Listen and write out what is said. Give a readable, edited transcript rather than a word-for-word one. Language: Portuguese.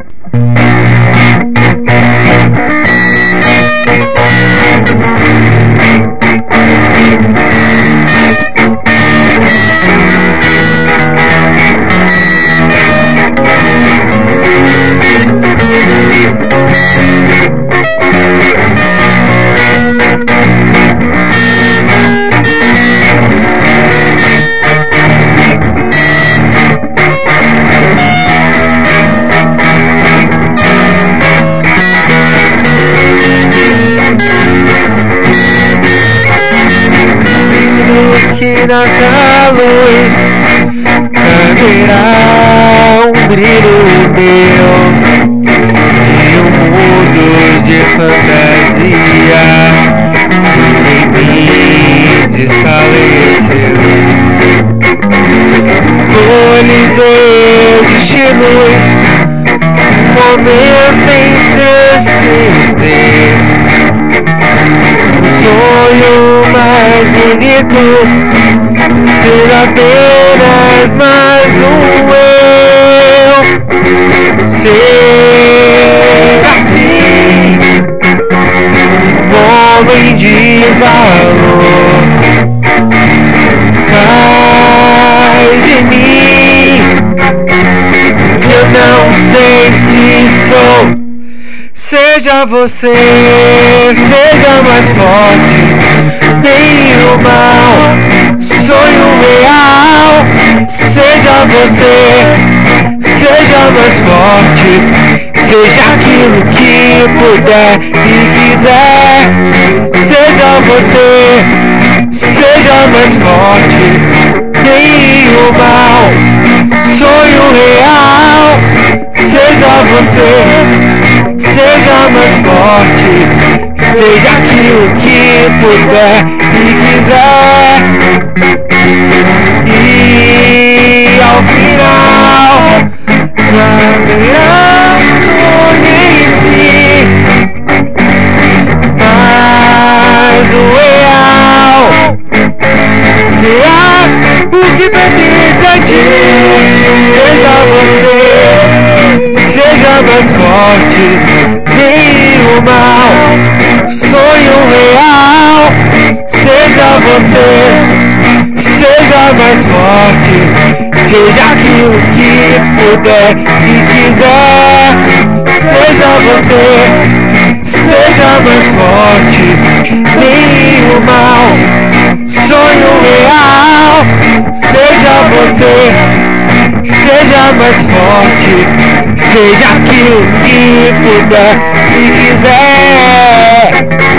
Que nossa luz haverá um brilho meu e um mundo de fantasia em mim desfaleceu. Coliseu destinos, momento em transcender. Sonho mais bonito ser apenas mais um eu. Ser assim, homem de valor, faz de mim. Eu não sei se sou. Seja você, seja mais forte, bem o mal, sonho real. Seja você, seja mais forte, seja aquilo que puder e quiser. Seja você, seja mais forte, bem o mal, sonho real. Seja você, seja mais forte, seja aquilo que puder e quiser. E ao final, haverá em si, mas o real será o que pertence a ti. Seja você, seja mais forte, bem o mal, sonho real. Seja você, seja mais forte, seja aquilo que puder e quiser. Seja você, seja mais forte, bem o mal, sonho real. Seja você, seja mais forte, seja aquilo que puder e quiser.